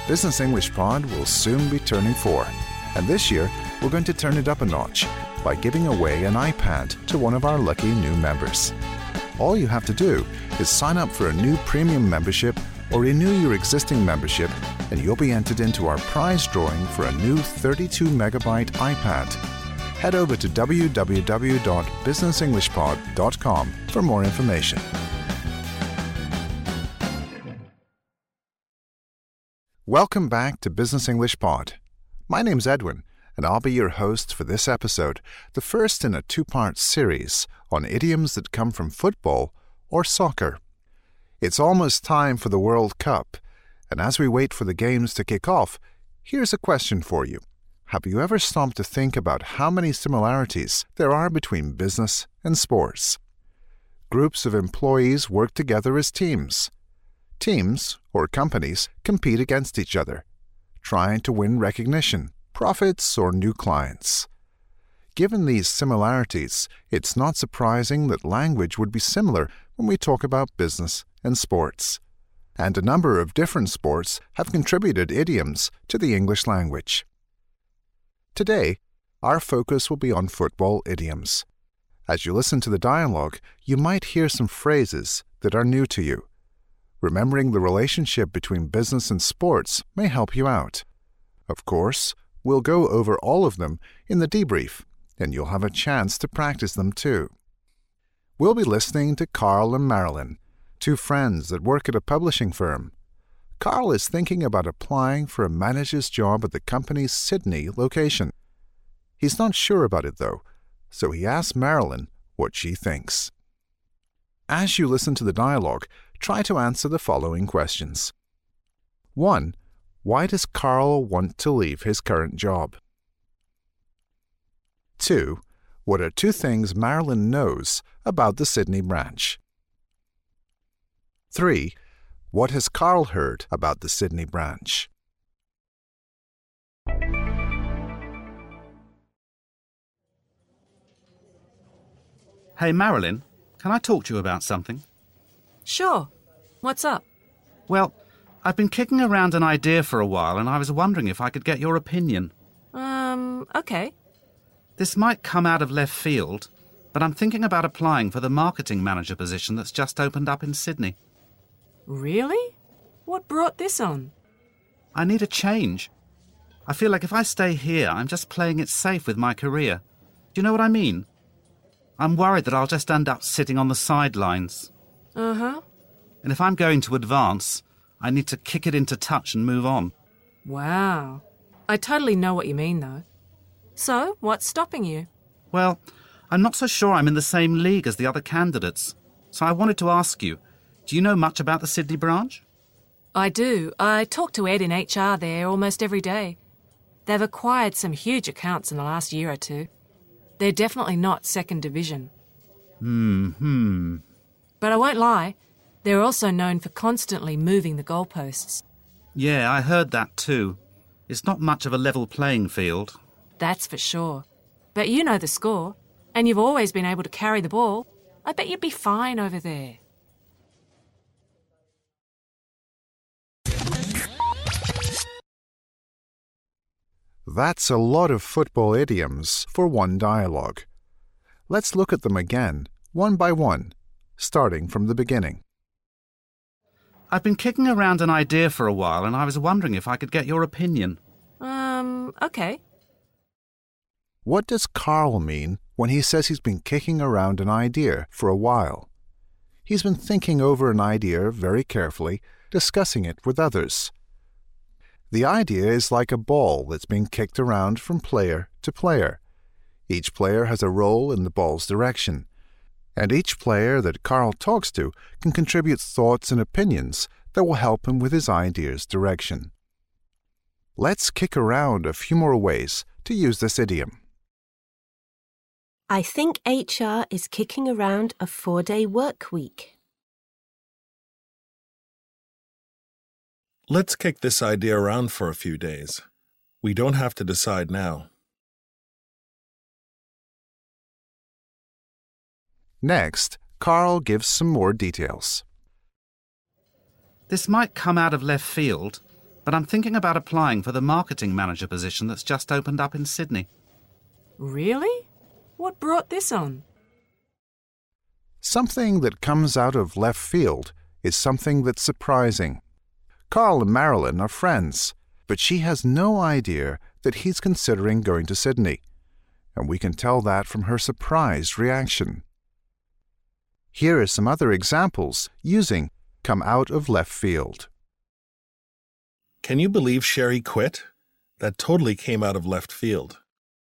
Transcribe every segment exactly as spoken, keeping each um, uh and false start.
Business English Pod will soon be turning four, and this year we're going to turn it up a notch by giving away an iPad to one of our lucky new members. All you have to do is sign up for a new premium membership or renew your existing membership, and you'll be entered into our prize drawing for a new thirty-two megabyte iPad. Head over to w w w dot business english pod dot com for more information. Welcome back to Business English Pod. My name's Edwin, and I'll be your host for this episode, the first in a two-part series on idioms that come from football or soccer. It's almost time for the World Cup, and as we wait for the games to kick off, here's a question for you. Have you ever stopped to think about how many similarities there are between business and sports? Groups of employees work together as teams. Teams, or companies, compete against each other, trying to win recognition, profits, or new clients. Given these similarities, it's not surprising that language would be similar when we talk about business and sports. And a number of different sports have contributed idioms to the English language. Today, our focus will be on football idioms. As you listen to the dialogue, you might hear some phrases that are new to you. Remembering the relationship between business and sports may help you out. Of course, we'll go over all of them in the debrief, and you'll have a chance to practice them too. We'll be listening to Carl and Marilyn, two friends that work at a publishing firm. Carl is thinking about applying for a manager's job at the company's Sydney location. He's not sure about it though, so he asks Marilyn what she thinks. As you listen to the dialogue, try to answer the following questions. one. Why does Carl want to leave his current job? two. What are two things Marilyn knows about the Sydney branch? three. What has Carl heard about the Sydney branch? Hey, Marilyn, can I talk to you about something? Sure. What's up? Well, I've been kicking around an idea for a while, and I was wondering if I could get your opinion. Um, okay. This might come out of left field, but I'm thinking about applying for the marketing manager position that's just opened up in Sydney. Really? What brought this on? I need a change. I feel like if I stay here, I'm just playing it safe with my career. Do you know what I mean? I'm worried that I'll just end up sitting on the sidelines. Uh-huh. And if I'm going to advance, I need to kick it into touch and move on. Wow. I totally know what you mean, though. So, what's stopping you? Well, I'm not so sure I'm in the same league as the other candidates. So I wanted to ask you, do you know much about the Sydney branch? I do. I talk to Ed in H R there almost every day. They've acquired some huge accounts in the last year or two. They're definitely not second division. Hmm-hmm. But I won't lie, they're also known for constantly moving the goalposts. Yeah, I heard that too. It's not much of a level playing field. That's for sure. But you know the score, and you've always been able to carry the ball. I bet you'd be fine over there. That's a lot of football idioms for one dialogue. Let's look at them again, one by one, starting from the beginning. I've been kicking around an idea for a while, and I was wondering if I could get your opinion. Um, okay. What does Carl mean when he says he's been kicking around an idea for a while? He's been thinking over an idea very carefully, discussing it with others. The idea is like a ball that's being kicked around from player to player. Each player has a role in the ball's direction, and each player that Carl talks to can contribute thoughts and opinions that will help him with his idea's direction. Let's kick around a few more ways to use this idiom. I think H R is kicking around a four-day work week. Let's kick this idea around for a few days. We don't have to decide now. Next, Carl gives some more details. This might come out of left field, but I'm thinking about applying for the marketing manager position that's just opened up in Sydney. Really? What brought this on? Something that comes out of left field is something that's surprising. Carl and Marilyn are friends, but she has no idea that he's considering going to Sydney, and we can tell that from her surprised reaction. Here are some other examples using come out of left field. Can you believe Sherry quit? That totally came out of left field.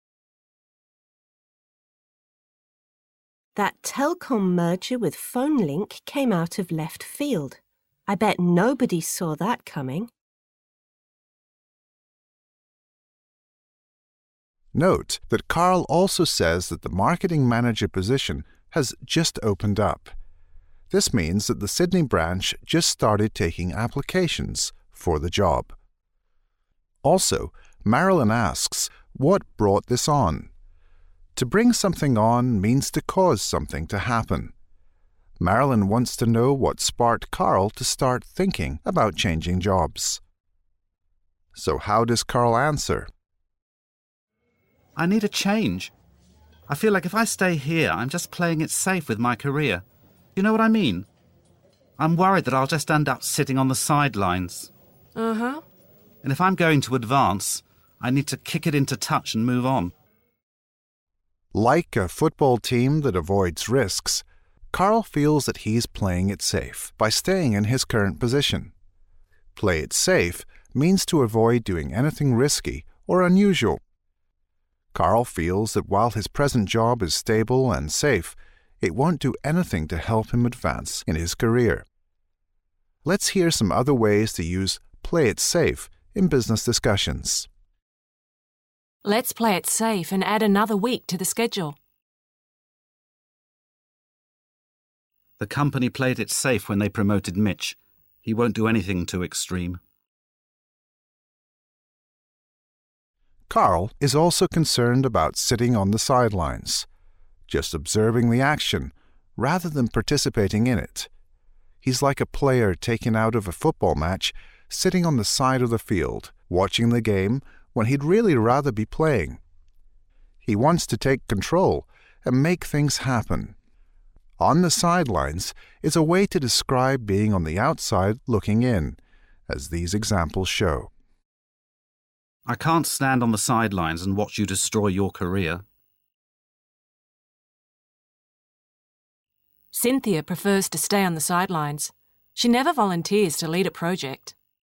That Telcom merger with PhoneLink came out of left field. I bet nobody saw that coming. Note that Carl also says that the marketing manager position has just opened up. This means that the Sydney branch just started taking applications for the job. Also, Marilyn asks, what brought this on? To bring something on means to cause something to happen. Marilyn wants to know what sparked Carl to start thinking about changing jobs. So how does Carl answer? I need a change. I feel like if I stay here, I'm just playing it safe with my career. You know what I mean? I'm worried that I'll just end up sitting on the sidelines. Uh-huh. And if I'm going to advance, I need to kick it into touch and move on. Like a football team that avoids risks, Carl feels that he's playing it safe by staying in his current position. Play it safe means to avoid doing anything risky or unusual. Carl feels that while his present job is stable and safe, it won't do anything to help him advance in his career. Let's hear some other ways to use play it safe in business discussions. Let's play it safe and add another week to the schedule. The company played it safe when they promoted Mitch. He won't do anything too extreme. Carl is also concerned about sitting on the sidelines, just observing the action rather than participating in it. He's like a player taken out of a football match, sitting on the side of the field, watching the game when he'd really rather be playing. He wants to take control and make things happen. On the sidelines is a way to describe being on the outside looking in, as these examples show. I can't stand on the sidelines and watch you destroy your career. Cynthia prefers to stay on the sidelines. She never volunteers to lead a project.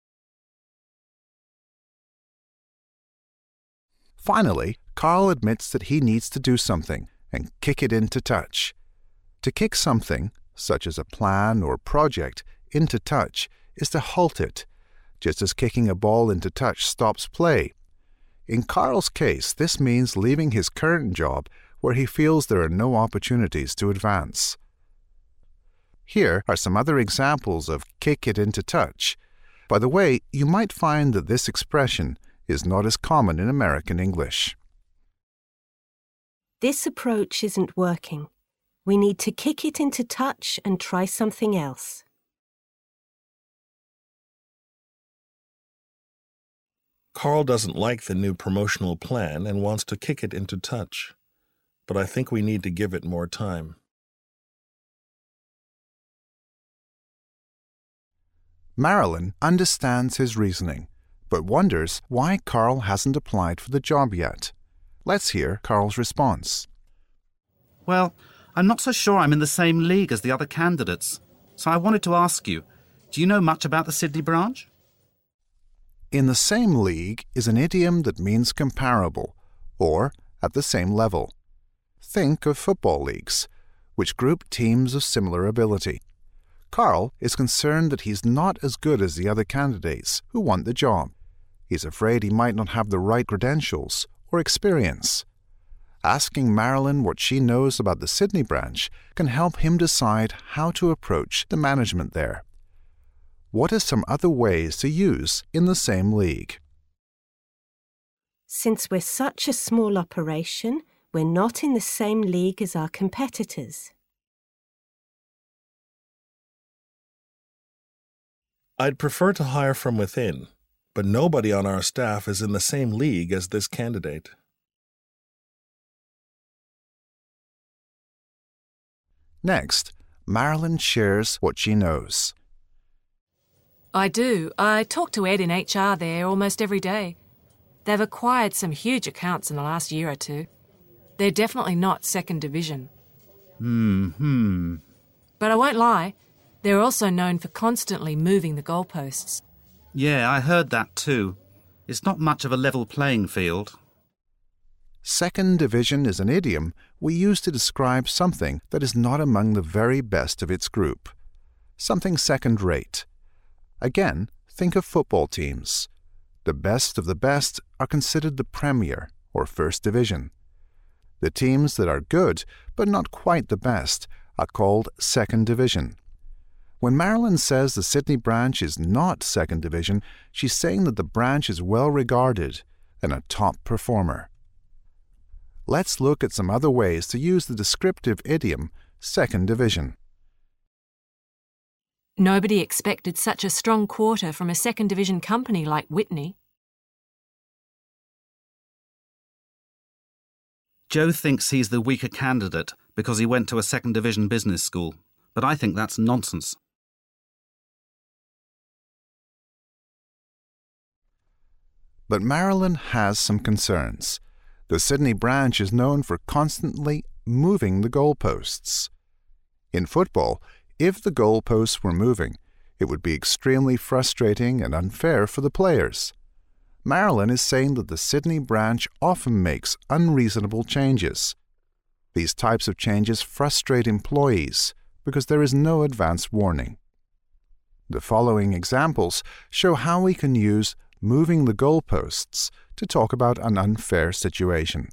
Finally, Carl admits that he needs to do something and kick it into touch. To kick something, such as a plan or project, into touch is to halt it, just as kicking a ball into touch stops play. In Carl's case, this means leaving his current job where he feels there are no opportunities to advance. Here are some other examples of kick it into touch. By the way, you might find that this expression is not as common in American English. This approach isn't working. We need to kick it into touch and try something else. Carl doesn't like the new promotional plan and wants to kick it into touch, but I think we need to give it more time. Marilyn understands his reasoning, but wonders why Carl hasn't applied for the job yet. Let's hear Carl's response. Well, I'm not so sure I'm in the same league as the other candidates, so I wanted to ask you, do you know much about the Sydney branch? In the same league is an idiom that means comparable, or at the same level. Think of football leagues, which group teams of similar ability. Carl is concerned that he's not as good as the other candidates who want the job. He's afraid he might not have the right credentials or experience. Asking Marilyn what she knows about the Sydney branch can help him decide how to approach the management there. What are some other ways to use in the same league? Since we're such a small operation, we're not in the same league as our competitors. I'd prefer to hire from within, but nobody on our staff is in the same league as this candidate. Next, Marilyn shares what she knows. I do. I talk to Ed in H R there almost every day. They've acquired some huge accounts in the last year or two. They're definitely not second division. Hmm. But I won't lie, they're also known for constantly moving the goalposts. Yeah, I heard that too. It's not much of a level playing field. Second division is an idiom we use to describe something that is not among the very best of its group. Something second-rate. Again, think of football teams. The best of the best are considered the Premier, or First Division. The teams that are good, but not quite the best, are called Second Division. When Marilyn says the Sydney branch is not Second Division, she's saying that the branch is well regarded and a top performer. Let's look at some other ways to use the descriptive idiom Second Division. Nobody expected such a strong quarter from a second division company like Whitney. Joe thinks he's the weaker candidate because he went to a second division business school, but I think that's nonsense. But Marilyn has some concerns. The Sydney branch is known for constantly moving the goalposts. In football, if the goalposts were moving, it would be extremely frustrating and unfair for the players. Marilyn is saying that the Sydney branch often makes unreasonable changes. These types of changes frustrate employees because there is no advance warning. The following examples show how we can use moving the goalposts to talk about an unfair situation.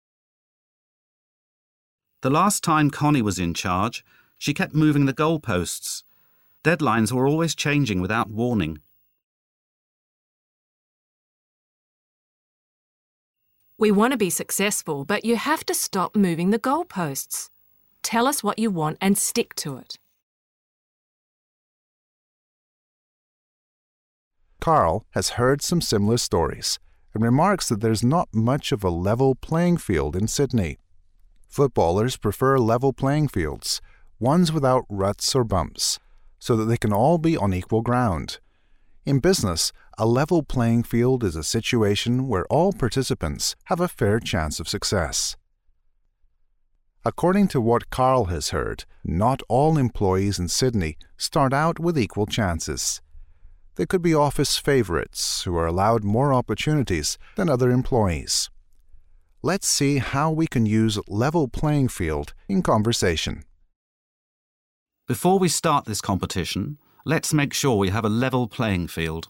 The last time Connie was in charge, she kept moving the goalposts. Deadlines were always changing without warning. We want to be successful, but you have to stop moving the goalposts. Tell us what you want and stick to it. Carl has heard some similar stories and remarks that there's not much of a level playing field in Sydney. Footballers prefer level playing fields, ones without ruts or bumps, so that they can all be on equal ground. In business, a level playing field is a situation where all participants have a fair chance of success. According to what Carl has heard, not all employees in Sydney start out with equal chances. They could be office favourites who are allowed more opportunities than other employees. Let's see how we can use level playing field in conversation. Before we start this competition, let's make sure we have a level playing field.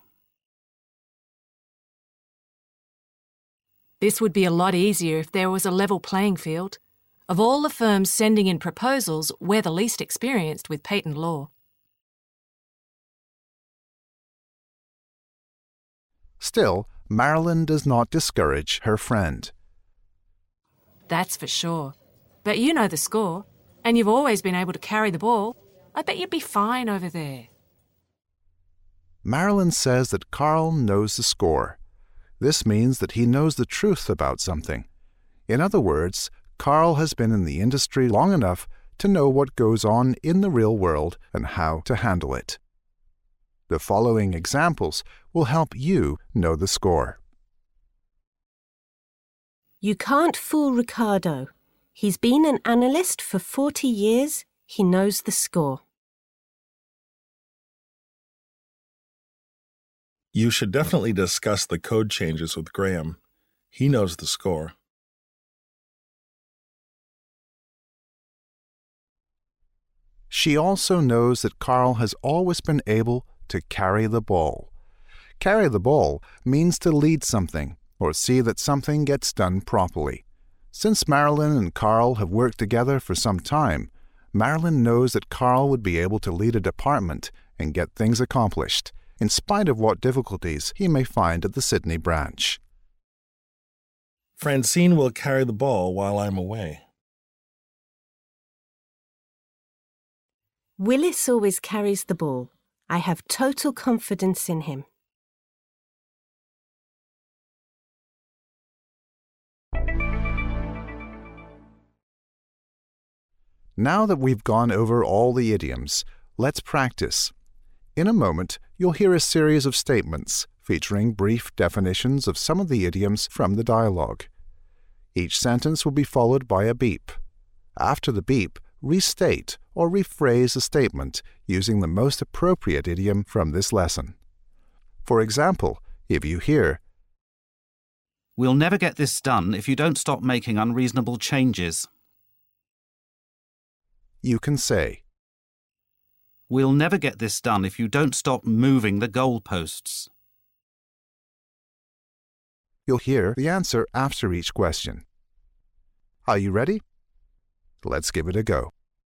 This would be a lot easier if there was a level playing field. Of all the firms sending in proposals, we're the least experienced with patent law. Still, Marilyn does not discourage her friend. That's for sure. But you know the score, and you've always been able to carry the ball. I bet you'd be fine over there. Marilyn says that Carl knows the score. This means that he knows the truth about something. In other words, Carl has been in the industry long enough to know what goes on in the real world and how to handle it. The following examples will help you know the score. You can't fool Ricardo. He's been an analyst for forty years. He knows the score. You should definitely discuss the code changes with Graham. He knows the score. She also knows that Carl has always been able to carry the ball. Carry the ball means to lead something or see that something gets done properly. Since Marilyn and Carl have worked together for some time, Marilyn knows that Carl would be able to lead a department and get things accomplished, in spite of what difficulties he may find at the Sydney branch. Francine will carry the ball while I'm away. Willis always carries the ball. I have total confidence in him. Now that we've gone over all the idioms, let's practice. In a moment, you'll hear a series of statements featuring brief definitions of some of the idioms from the dialogue. Each sentence will be followed by a beep. After the beep, restate or rephrase a statement using the most appropriate idiom from this lesson. For example, if you hear, "We'll never get this done if you don't stop making unreasonable changes," you can say, "We'll never get this done if you don't stop moving the goalposts." You'll hear the answer after each question. Are you ready? Let's give it a go.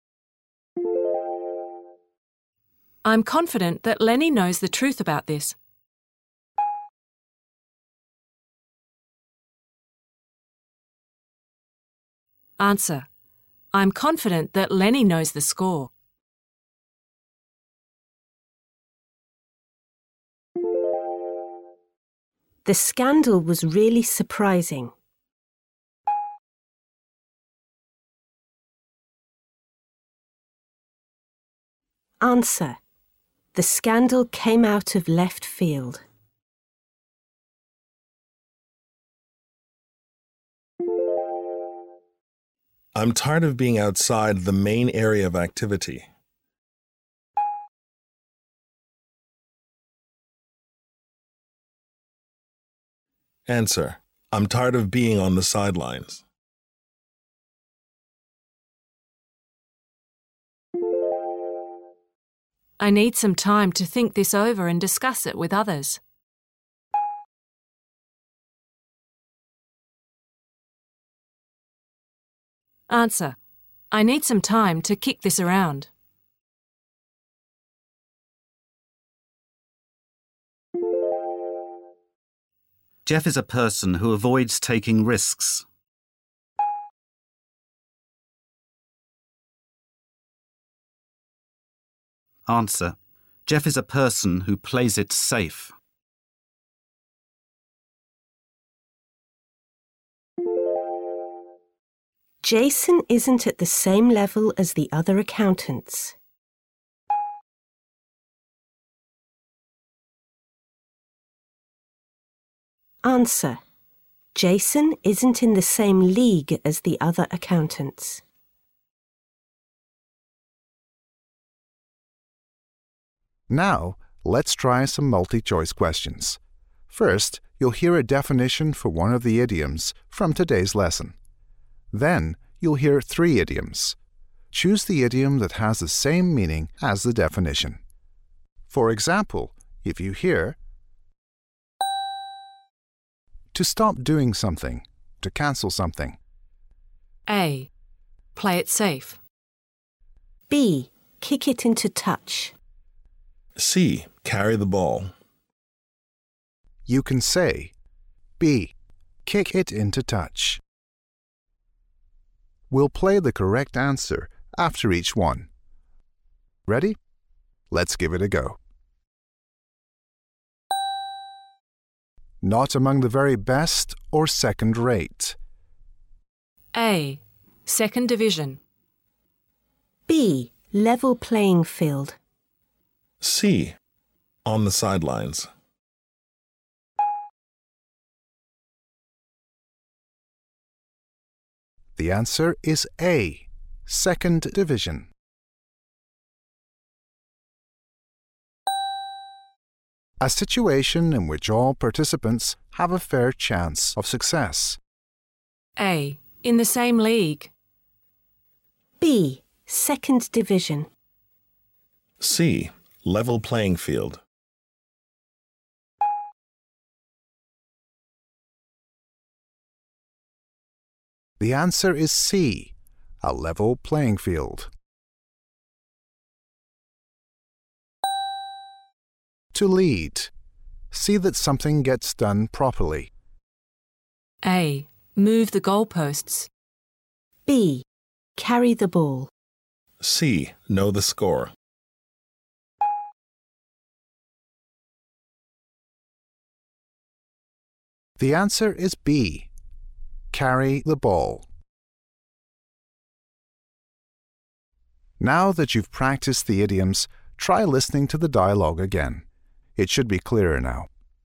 I'm confident that Lenny knows the truth about this. Answer. I'm confident that Lenny knows the score. The scandal was really surprising. Answer. The scandal came out of left field. I'm tired of being outside the main area of activity. Answer. I'm tired of being on the sidelines. I need some time to think this over and discuss it with others. Answer. I need some time to kick this around. Jeff is a person who avoids taking risks. Answer. Jeff is a person who plays it safe. Jason isn't at the same level as the other accountants. Answer. Jason isn't in the same league as the other accountants. Now, let's try some multi-choice questions. First, you'll hear a definition for one of the idioms from today's lesson. Then, you'll hear three idioms. Choose the idiom that has the same meaning as the definition. For example, if you hear, to stop doing something, to cancel something. A. Play it safe. B. Kick it into touch. C. Carry the ball. You can say, B. Kick it into touch. We'll play the correct answer after each one. Ready? Let's give it a go. Not among the very best or second rate. A. Second division. B. Level playing field. C. On the sidelines. The answer is A. Second division. A situation in which all participants have a fair chance of success. A. In the same league. B. Second division. C. Level playing field. The answer is C. A level playing field. To lead. See that something gets done properly. A. Move the goalposts. B. Carry the ball. C. Know the score. The answer is B. Carry the ball. Now that you've practiced the idioms, try listening to the dialogue again. It should be clearer now.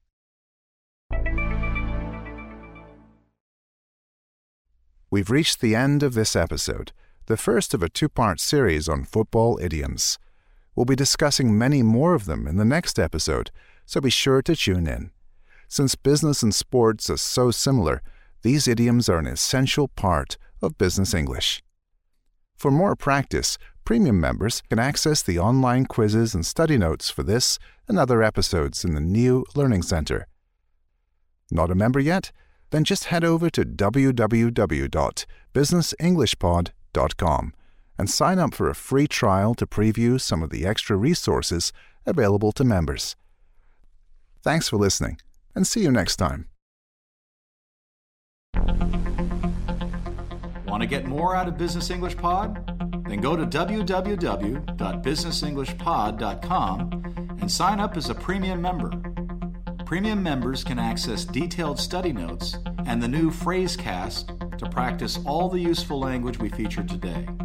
We've reached the end of this episode, the first of a two-part series on football idioms. We'll be discussing many more of them in the next episode, so be sure to tune in. Since business and sports are so similar, these idioms are an essential part of business English. For more practice, premium members can access the online quizzes and study notes for this and other episodes in the new Learning Center. Not a member yet? Then just head over to w w w dot business english pod dot com and sign up for a free trial to preview some of the extra resources available to members. Thanks for listening, and see you next time. Want to get more out of Business English Pod? Then go to w w w dot business english pod dot com and sign up as a premium member. Premium members can access detailed study notes and the new Phrasecast to practice all the useful language we featured today.